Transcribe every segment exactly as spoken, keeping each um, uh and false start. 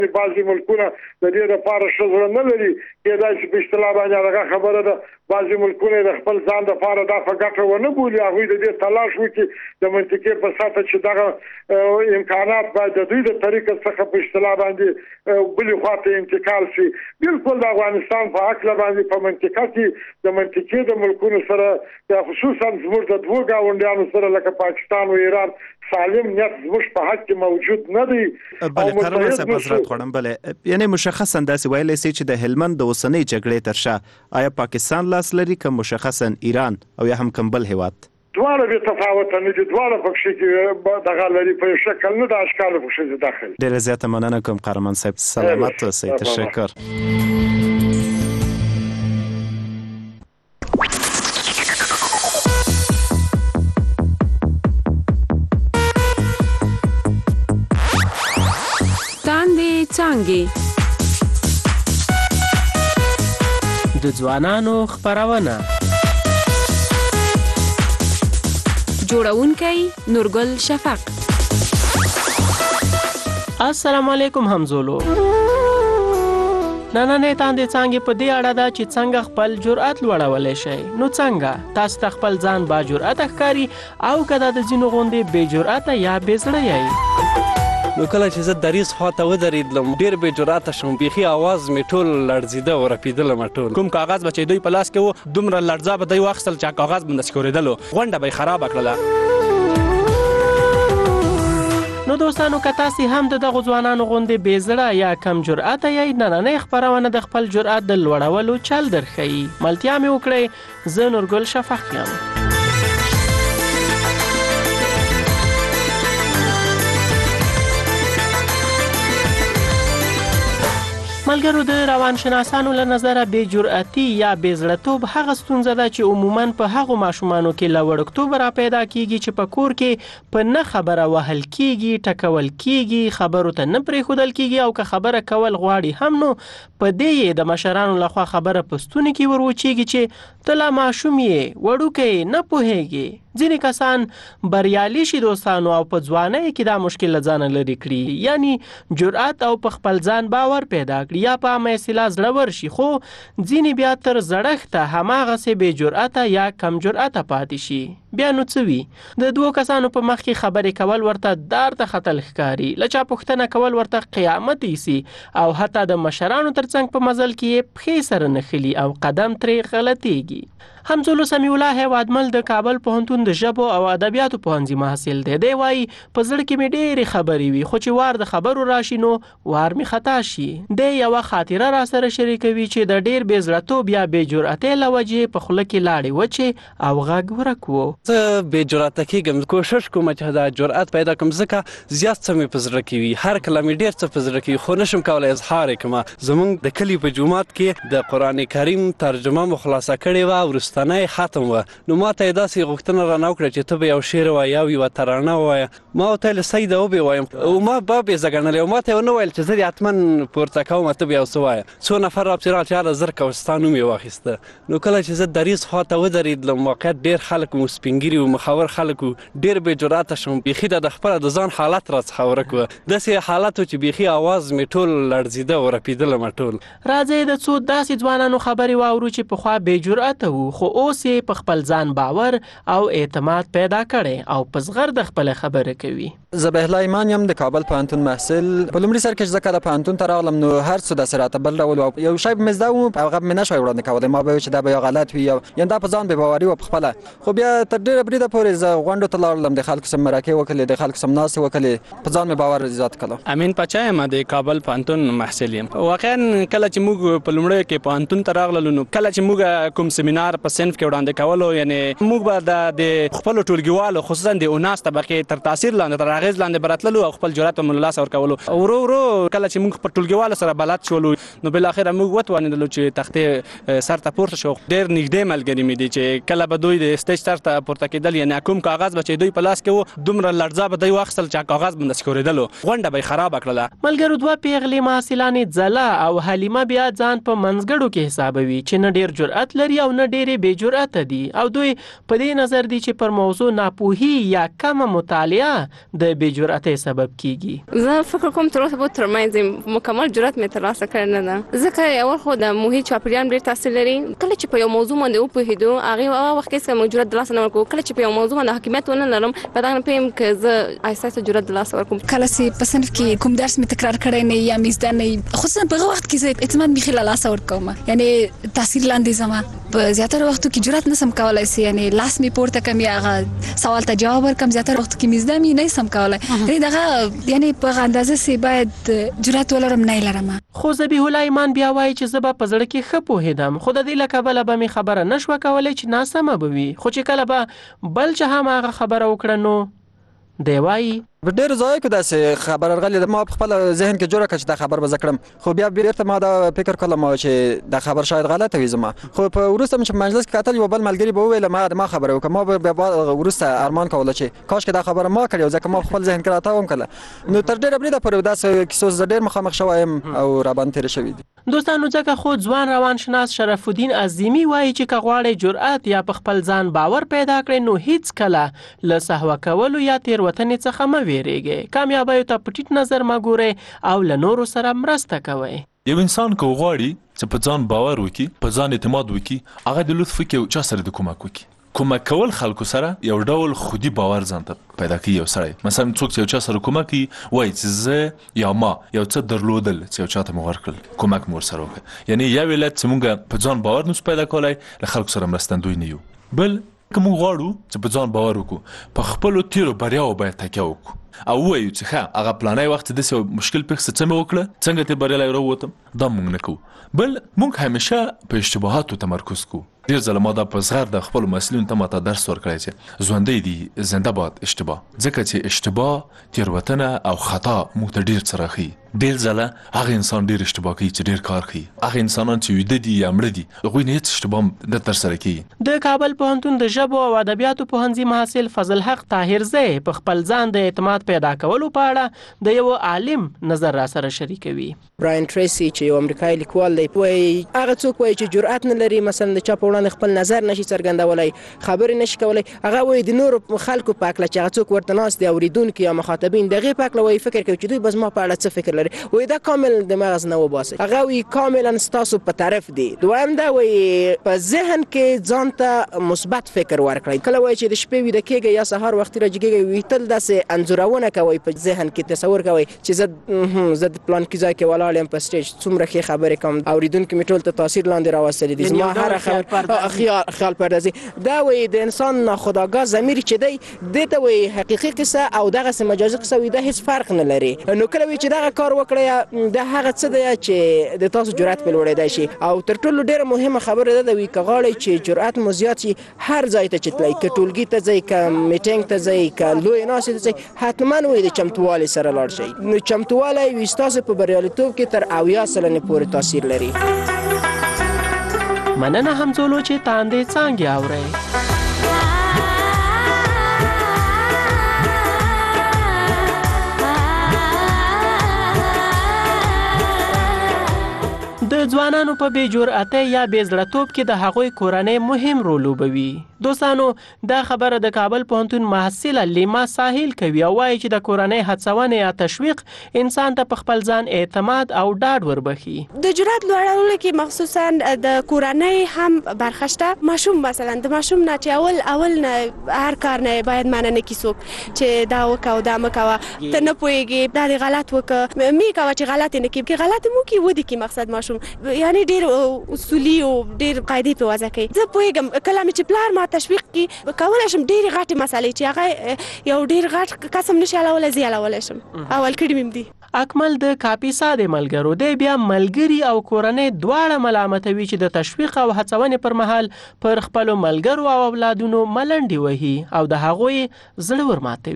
بعضې ملکونه د دې دپاره ښه زړه نه لري کېدای شي په اصطلاح باندې هغه خبره ده بعضې ملکونه د خپل ځان دپاره دا په ګټه ونه بولي هغوی د دې تلاش وکړي د منطقې په سطحه چې دغه امکانات باید د دوی د طریقه څخه په اصطلاح باندې بلې خواته انتقال شي بلکل د افغانستان په هکله باندې په منطقه کې د منطقې د ملکونو سره خصوصا زموږ د دوو ګاونډیانو سره لکه پاکستان او ایران سالم نیت زموږ په حق کې موجود نه دی. بله قرار صاحب حضرت خوړم بله یعنی مشخصا داسې ویلی سي چې د هلمند د اوسنۍ جګړې تر شا آیا پاکستان لاس لري که مشخصا ایران او یا هم کوم بل هیواد؟ دواړه بې تفاوته نه دي دواړه پکښې کې دغه لري په یو شکل نه د اشکالو پکښې دي داخل. ډېره زیاته مننه کوم قهرمان صاحب سلامت اوسئ تشکر. څانګې د ځوانانو خپرونه جوړونکی نورګل شفق. السلام علیکم همزولو. نننې تاندې څانګې په دې اړه ده چې څنګه خپل جرأت لوړولی شئ. نو څنګه تاسو ته خپل ځان با جرأته ښکاري او که دا د ځینو غوندې بې جرأته یا بې زړه یئ؟ نو کله چې زه دریځ خواته ودرېدلم ډېر بې جرأته شوم بیخي اواز مې ټول لړزېده او رپېدلم ټول کوم کاغذ به چې دوی په لاس کې و دومره لړزه به دوی واخیستل چې کاغذ به داسې ښورېدلو غونډه به یې خرابه کړله. نو دوستانو که تاسې هم د دغو ځوانانو غوندې بې زړه یا کم جرأته یئ نننۍ خپرونه د خپل جرأت د لوړولو چل درښیي. ملتیا مې وکړئ. زه نورګل شفق یم. ملګرو د روانشناسانو له نظره بې جرأتي یا بې زړه‌توب هغه ستونزه ده چې عموماً په هغو ماشومانو کې له وړکتوبه را پیدا کیږي چې په کور کې په نه خبره وهل کیږي ټکول کیږي خبرو ته نه پرېښودل کیږي او که خبره کول غواړي هم نو په دې یې د مشرانو لخوا خبره په ستوني کې ور وچیږي چې ته لا ماشوم یې وړوکی نه پوهیږي. ځینې کسان بریالي شي دوستانو او په ځوانۍ کې دا مشکل له ځانه لرې کړي یعنی جرأت او په خپل ځان باور پیدا کړي یا په عامه اصطلاح زړور شي خو ځینې بیا تر زړښته هماغسې بې جرأته یا کم جرأته پاتې شي. بیا نو څه وي د دوو کسانو په مخ کې خبرې کول ورته دار ته ختل ښکاري له چا پوښتنه کول ورته قیامت ایسي او حتی د مشرانو تر څنګ په مزل کې یې پښې سره نښلي او قدم ترې غلطیږي. همزولو سمیع الله هیوادمل د کابل پوهنتون د ژبو او ادبیاتو پوهنځي محصل دی. دی وایي په زړه کې مې ډېرې خبرې وي خو چې وار د خبرو راشي نو وار مې خطا شي. دی یوه خاطره را سره شریکوي چې د ډېر بې زړه‌توب یا بې جرأتۍ له وجې په خوله کې لاړې وچې او غږ ورک و. زه بې جرأته کېږم کوشش کوم چې دا جرأت پیدا کړم ځکه زیات څه مې په زړه کې وي هر کله مې ډېر څه په زړه کې وي خو نشم کولی اظهار یې کړم. زموږ د کلي په جومات کې د قرآن کریم ترجمه مو خلاصه کړې وه او وروستنی ختم وه نو ما ته یې داسې غوښتنه رانه وکړه چې ته به یو شعر ووایې او یوه ترانه ووایه ما ورته ویل سیده وبې وایم او ما به بې زه ګڼلې او ما ته یې ونه ویل چې زه دې حتما پورته کوم ته به یو څه وایه. څو نفر راپسې راغلل چې هله زر کوه ستا نوم یې واخیسته. نو کله چې زه دریځ خواته ودرېدلم واقعیت ډېر خلک مو سپین ږیري وو مخور خلک وو ډېر بې جرأته شوم بیخي د خپله د ځان حالت راڅخه ورک وه داسې حالت و چې بیخي اواز مې ټول لړزېده او رپېدلم ټول. راځئ د څو داسې ځوانانو خبرې واورو چې پخوا بې جرأته وو خو اوس یې په خپل ځان باور او اعتماد پیدا کړي او په زغر د خپل خبره کوي. ذبیح الله ایمان یم د کابل پوهنتون محصل. په لومړي سر کې چې زه کله پوهنتون ته راغلم نو هر څه داسې راته بل ډول و یو شی به مې زده و هغه به مې نه شوی وړاندې کولی ما به ویل چې دا به یو غلط وي یعنې دا په ځان بې باوري وه پخپله خو بیا تر ډېره بریده پورې زه غونډو ته لاړلم د خلکو سره مرکې وکړلې د خلکو سره ناستې وکړلې په ځان مې باور زیات کړلو. امین پاچا یم د کابل پوهنتون محصل یم. واقعا کله چې موږ په لومړیو کې پوهنتون ته راغللو نو کله چې موږ کوم سیمینار په صنف کې وړاندې کولو یعنې موږ به د خپلو ټولګیوالو خصوصا د اوناس طبقې تر تاثیر لاندې تر اغېز لاندې به راتللو او خپل جرأت به مو له لاسه ورکولو. ورو ورو کله چې موږ په ټولګیوالو سره بلد شولو نو بالاخره موږ وتوانېدلو چې تختې سر ته پورته شو. ډېر نږدې ملګري مې دي چې کله به دوی د سټیج سر ته راپورته کېدل، یعنې کوم کاغذ به چې دوی په لاس کې و دومره لړزه به دوی واخیستل چې کاغذ به همداسې ښکارېدلو، غونډه به یې خرابه کړله. ملګرو دوه پیغلې محصلانې ځلا او حلیمه بیا ځان په منځګړو کې حسابوي چې نه ډېر جرأت لري او نه ډېرې بې جرأته دي او دوی په دې نظر دي چې پر موضوع ناپوهي یا کمه مطالعه د بې جرأتۍ سبب کیږي. زه فکر کوم تر اوسه به ترمنځ مکمل جرأت مې ترلاسه کړی نه ده، ځکه اول خو د محیط چاپېریال ډېر تاثیر لري. کله چې په یو موضوع باندې وپوهېدو هغې هغه وخت کې هېڅکله جرأت ترلاسه نه ورکوو. کله چې په یو موضوع باندې حاکمیت ونه لرم په دغه نه پوهېږم که زه آهسته آهسته جرأت ترلاسه ورکوم. کله چې په صنف کې کوم درس مې تکرار کړی نه یا مې زده نه، خصوصا په هغه وخت کې زه اعتماد بیخي له لاسه ورکوم، یعنې تاثیر لاندې ځم. په زیاتره وختو کې جرأت نسم کولی سي، یعنې لاس مې پورته کړم یا هغه سوال ته جواب ورکړم. زیاتره وختو کې مې زده مې نه سم کولی، یعنې دغه یعنې په هغه اندازه سي باید جرأت ولرم نه یې لرم. خو ذبیح الله ایمان بیا وایي چې زه به په زړه کې ښه پوهېدم، خو د دې له کبله به مې خبره نه شوه کولی چې ناسمه به وي، خو چې کله به بل چا هم هغه خبره وکړه نو دی وایي په ډېرو ځایو کې داسې خبر راغلی ده، ما په خپل ذهن کې جوړه کړه چې دا خبر به زه کړم، خو بیا بېرته ما دا فکر کړم چې دا خبر شاید غلطه وي زما. خو په وروسته مې چې په مجلس کې کتل یو بل ملګري به وویل ما ما خبره وکړه، ما به بیا وروسته ارمان کوله چې کاشکې دا خبره ما کړې، ځکه ما خپل ذهن کې راته وم کړله. نو تر ډېره بریده پورې داسې کیسو زه ډېر مخامخ شوی یم او راباندې تېرې شوي دي. دوستانو ځکه خو ځوان روانشناس شرف الدین عظیمي وایي چې که غواړئ جرأت یا په خپل ځان باور پیدا کړئ نو هیڅ کله له سهوه کولو یا تېروتنې څخه مه ویرېږئ، کامیابیو ته په ټیټ نظر مه ګورئ او له نورو سره مرسته کوئ. یو انسان که وغواړي چې په ځان باور وکړي، په ځان اعتماد وکړي، هغه د لطف کې چا سره د کومک وکړي. کومک کول خلکو سره یو ډول خودي باور ځان ته پیدا کوي. یو سړی مثلا څوک چې یو چا سره کومک کوي وایي چې زه یا ما یو څه درلودل چې یو چا ته مې ورکړل، کومک مې ورسره وکړ، یعنی یو علت چې موږ په ځان باور نشو پیدا کولی له خلکو سره مرستندوی نه یو. بل که موږ غواړو چې په ځان باور وکړو، په خپلو تیرو بریاو باید تکیه وکړو او ووایو چې ښه هغه پلانی وخت داسې یو مشکل پېښ څه څه مې وکړه، څنګه ترې بریالی راووتم، دا موږ نه کوو. بل موږ همیشه په اشتباهاتو تمرکز کوو. ډېر ځله ما دا په زغر د خپلو محصلینو ته ماته درس ورکړی چې ژوندی دي زنده باد اشتباه، ځکه چې اشتباه، تېروتنه او خطا موږ ته ډېر څه راښيي. ډېر ځله هغه انسان ډېر اشتباه کوي چې ډېر کار کوي، هغه انسانان چې ویده دي یا مړه دي هغوی نه هېڅ اشتباه نه ترسره کیږي. د کابل پوهنتون د ژبو او ادبیاتو پوهنځي محصل فضل حق طاهرزی په خپل ځان د اعتماد پیدا کولو په اړه د یو عالم نظر را سره شریکوي. براین ټریسی چې یو امریکایي لیکوال دی وایي هغه څوک وایي چې جرأت نه لري مثلا د چا په وړاندې خپل نظر نشي څرګندولی، خبرې نشي کولی، هغه وایي د نورو خلکو په هکله چې هغه څوک ورته ناست دي اورېدونکي یا مخاطبین د هغې په هکله وایي فکر کوي چې دوی به زما په اړه څه فکر لري، وایي دا کامل د مغز نه وباسئ. هغه وایي کاملا ستاسو په طرف دی. دویم دا وایي په ذهن کې ځان ته مثبت فکر ورکړئ. کله وایي چې د شپې ویده کېږئ یا سهار وختي راجګېږئ وایي تل داسې انځورونه کوئ په ذهن کې، تصور کوئ چې زه زه د پلانکي ځای کې ولاړ یم په سټیج څومره ښې خبرې کوم، اورېدونکي مې ټول ته تاثیر لاندې راوستلي دي، زما هره خبره خیال پردازي. دا وایي د انسان ناخودآګاه ضمیر چې دی دې ته وایي حقیقي قصه او دغسې مجازي قصه وایي دا هېڅ فرق نه لري. نو کله وایي چې دغه کار وکړئ دا هغه څه دی چې د تاسو جرأت پرې لوړېدی شي. او تر ټولو ډېره مهمه خبره دا ده وایي که غواړئ چې جرأت مو زیات شي هر ځای ته چې تلئ، که ټولګي ته ځئ، که میټینګ ته ځئ، که لویې ناستې ته ځئ، حتما وایي د چمتووالي سره لاړ شئ. نو چمتووالی وایي ستاسو په بریالیتوب کې تر اویا سلنې پورې تاثیر لري. مننه همزولو چې تاندې څانګې اورئ. د ځوانانو په بې جرأتۍ یا بې زړهتوب کې د هغوی کورنۍ مهم رول لوبوي. دوستانو دا خبره د کابل پوهنتون محصله لیما ساحل کوي او وایي چې د کورنۍ هڅونې یا تشویق انسان ته په خپل ځان اعتماد او ډاډ وربخي. د جرأت لوړولو کې مخصوصا د کورنۍ هم برخه شته. ماشوم مثلا د ماشوم نه چې اول اول نه هر کار نه باید مننه کی څوک چې دا وکاو دا مکوه ته نه پوهېږې دا دې غلط وکړه مې کوه چې غلط نه کړي کې غلط مو کې ودې کې مقصد ماشوم یعنی ډېر اصولي او ډېر قاعدې په وضع کوي. زه پوهېږم کله مې چې پلار ما تشویق کی کولی شم ډېرې غټې مسالې چې هغه یو ډېر غټ قسم نشي حلولی زه یې حلولی شم اول کړي مې دي. اکمل د کاپیسا د ملګرو دی بیا ملګري او کورنۍ دواړه ملامتوي چې د تشویق او هڅونې پر مهال پر خپلو ملګرو او اولادونو ملنډې وهي او د هغوی زړه ورماتوي.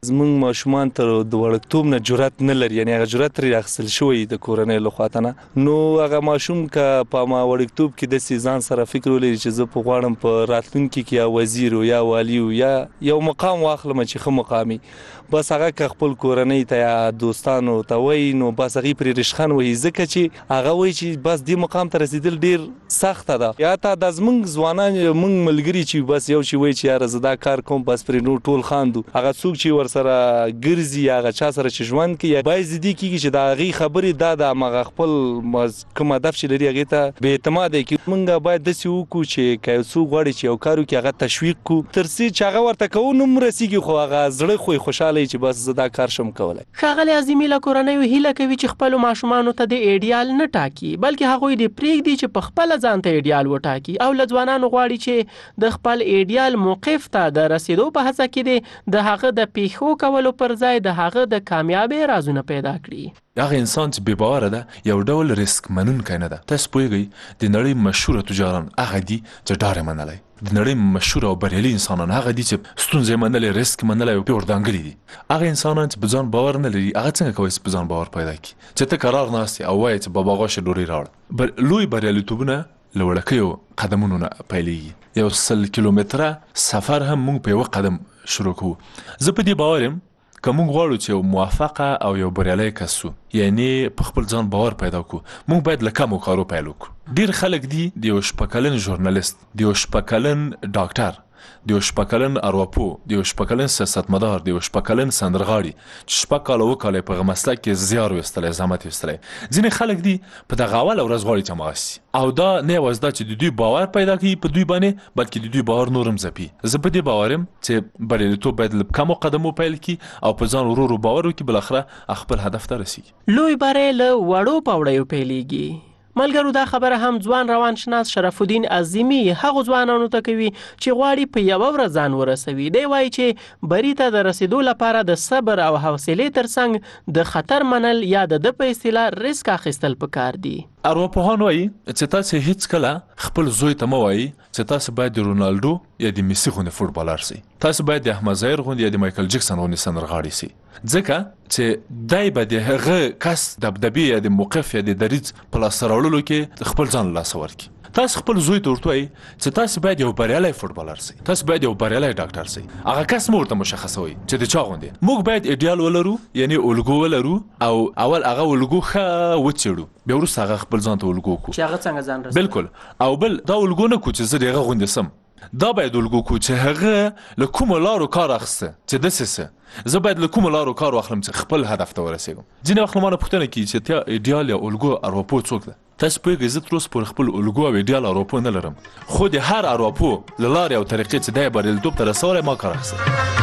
زمونږ ماشومان تر د وړکتوب نه جرأت نه لري، یعنی هغه جرأت ترې اخیستل شوی د کورنۍ لخوا نه، نو هغه ماشوم که په ما وړکتوب کې داسې ځان سره فکر ولري چې زه په غواړم په راتلونکي کې یا وزیر یا والی یا یو مقام واخلم چې ښه مقامي، بس هغه که خپل کورنۍ ته یا دوستانو ته وایي نو بس هغې پرې رشخند وهي، ځکه چې هغه وایي چې بس دې مقام ته رسېدل ډېر سخته ده. یا تا دا زمونږ ځوانان مونږ ملګري چې بس یو چې وایي چې یاره زه دا کار کوم بس پرې نور ټول خاندو، هغه څوک چې ورسره ګرځي هغه چا سره چې ژوند کوي باید دې کېږي چې د هغې خبرې دا د همغه خپل کوم هدف چې لري هغې ته بې اعتماده کړي. مونږ باید داسې وکړو چې که یو څوک غواړي چې یو کار وکړي هغه تشویق کړو تر څو چې هغه ورته کوو نو هم رسېږي، خو هغه زړه خو یې خوشحاله چې بس زه دا کار شم کولی. ښاغلي عظیمي له کورنیو هیله کوي چې خپلو ماشومانو ته د ایډیال نه ټاکي بلکې هغوی دې پرېږدي چې په خپله ځان ته ایډیال وټاکي، او له ځوانانو غواړي چې د خپل ایډیال موقف ته د رسېدو په هڅه کې دې د هغه د پیښو کولو پر ځای د هغه د کامیابۍ رازونه پیدا کړي. هغه انسان چې بې باوره ده یو ډول ریسک منونکی نه ده. تاسو پوهېږئ د نړۍ مشهوره تجاران هغه دي چې ډار یې منلی، د نړۍ مشهوره او بریالي انسانان هغه دي چې ستونزې منلی، ریسک منلی او پې ورډانګلي دي. هغه انسانان چې په ځان باور نه لري هغه څنګه کولی شي په ځان باور پیدا کړي چې ته قرار ناست یې او وایې چې بابا غوښې ډوډۍ راوړه. لوی بریالیتوبونه له وړکیو قدمونو نه پیلېږي. یو سل کیلومتره سفر هم موږ په یوه قدم شروع کوو. زه په دې باور یم که موږ غواړو چې یو موفقه او یو بریالی کس شو، یعنی په خپل ځان باور پیدا کړو، موږ باید له کمو کارو پیل وکړو. ډېر خلک دي د یو شپږ کلن ژورنالیست، د یو شپږ کلن ډاکټر، د یو شپږ کلن ارواپوه، د یو شپږ کلن سیاستمدار، د یو شپږ کلن سندرغاړي چې شپږ کاله اووه کاله یې په هغه مسلک کې زیار ویستلی، زحمت ویستلی. ځینې خلک دي په دغه اوله ورځ غواړي چې همغه شي، او دا نه یوازې دا چې د دوی باور پیدا کوي په دوی باندې بلکې د دوی باور نور هم ځپي. زه په دې باور یم چې بریالیتوب باید له کمو قدمو پیل کړي او په ځان ورو ورو باور وکړي، بالاخره خپل هدف ته رسېږي. لوی بری له وړو پوړیو پیلېږي. ملګرو دا خبره هم ځوان روانشناس شرف الدین عظیمي هغو ځوانانو ته کوي چې غواړي په یوه ورځ ځان ورسوي. دی وایي چې بري ته د رسېدو لپاره د صبر او حوصلې ترڅنګ د خطر منل یا د ده په اصطلاح ریسک اخیستل پکار دي. ارواپوهان وایي چې تاسې هیڅکله خپل زوی ته مه وایي چې تاسې باید د رونالډو یا د میسي غوندې فوټبالر سئ، تاسې باید د احمد ظاهر غوندې یا د مایکل جکسن غوندې سندرغاړي سئ، ځکه چې دی به د هغه کس دبدبې یا د موقف یا د دریځ په لاسته راوړلو کې خپل ځان له لاسه ورکړي. تاسو خپل زوی ته ورته وایئ چې تاسو باید یو بریالی فوټبالر سئ، تاسو باید یو بریالی ډاکټر سئ، هغه کس مو ورته مشخصوئ چې د چا غوندې. موږ باید ایډیال ولرو، یعنی الګو ولرو، او اول هغه الګو ښه وڅېړو، بیا وروسته هغه خپل ځان ته الګو کړو چې هغه څنګه ځان رسوي. بالکل. او بل دا الګو نه کړو چې زه د هغه غوندې سم، دا باید الګو کړو چې هغه له کومو لارو کار اخیسته چې داسې څه زه باید له کومو لارو کار واخلم چې خپل هدف ته ورسېږم. ځینې وخت له ما نه پوښتنه کېږي چې تا ایډیال یا الګو ارواپوه څوک ده؟ تاسو پوهېږئ زه تر اوسه پورې خپل الګو او ایډیال ارواپوه نه لرم، خو د هر ارواپوه له لارې او طریقې چې دی بریالیتوب ته رسولی ما کار اخیستی.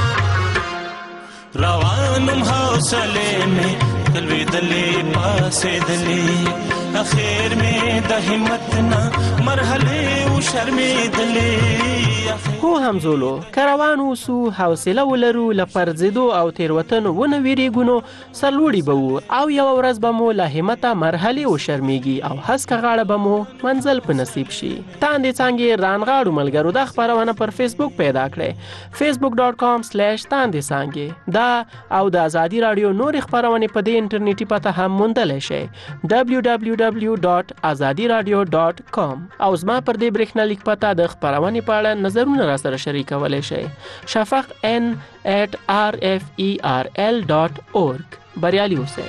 روانم حوصلې مې تلوېدلې پاسېدلې، اخر مې د همت نه مرحلې وشرمېدلې. هو همزولو که روان اوسو، حوصله ولرو، له پرځېدو او تېروتنو ونه ویرېږو نو سرلوړي به وو، او یوه ورځ به مو له همته مرحلې وشرمېږي او هسکه غاړه به مو منزل په نصیب شي. تاندې څانګې رانغاړو ملګرو دا خپرونه پر فیسبوک پیدا کړئ، فیسبوک ډاټ کام سلیش تاندې څانګې. دا او د ازادي راډیو نورې خپرونې په دې انټرنیټي پته هم موندلی شئ، ډبلیو ډبلیو ډبلیو ډاټ ازادي راډیو ډاټ کام. او زما پر دې برېښنالیک پته د خپرونې په اړه نظرونه را سره شریکولی شئ، شفق ان ایٹ آر ایف ای آر ایل ډاټ اورګ. بریالي اوسئ.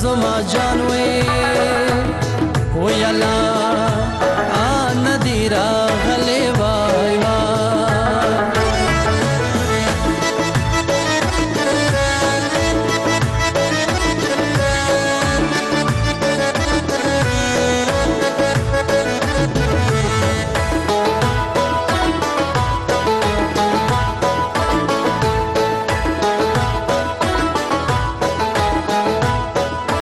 زما جان وې ویلا ا ندیرا